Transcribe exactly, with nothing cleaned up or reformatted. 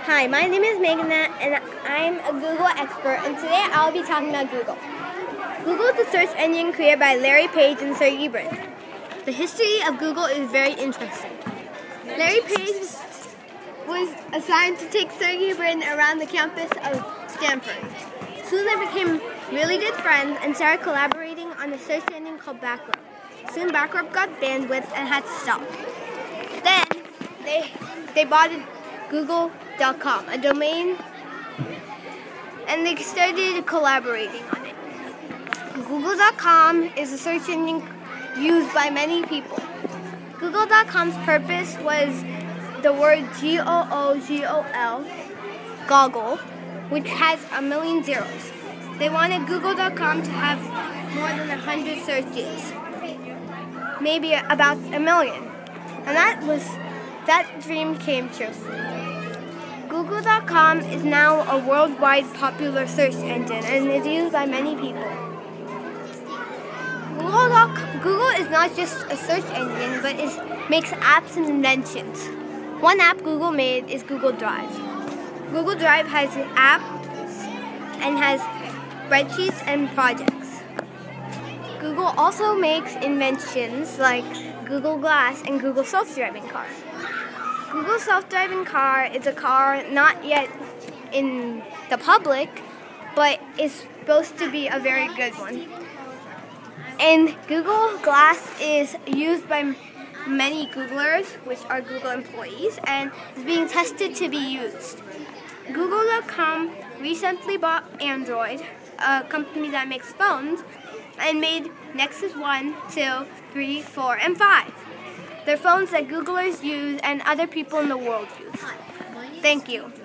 Hi, my name is Megan and I'm a Google expert, and today I'll be talking about Google. Google is the search engine created by Larry Page and Sergey Brin. The history of Google is very interesting. Larry Page was assigned to take Sergey Brin around the campus of Stanford. Soon they became really good friends and started collaborating on a search engine called Backrub. Soon Backrub got bandwidth and had to stop. Then they they bought Google dot com, a domain, and they started collaborating on it. Google dot com is a search engine used by many people. Google dot com's purpose was the word G O O G O L, goggle, which has a million zeros. They wanted Google dot com to have more than a hundred searches, maybe about a million, and that was that dream came true. Google dot com is now a worldwide popular search engine and is used by many people. Google, Google is not just a search engine, but it makes apps and inventions. One app Google made is Google Drive. Google Drive has apps and has spreadsheets and projects. Google also makes inventions like Google Glass and Google Self-Driving Car. Google Self-Driving Car is a car not yet in the public, but is supposed to be a very good one. And Google Glass is used by many Googlers, which are Google employees, and is being tested to be used. Google dot com recently bought Android, a company that makes phones, and made Nexus one, two, three, four, and five. They're phones that Googlers use and other people in the world use. Thank you.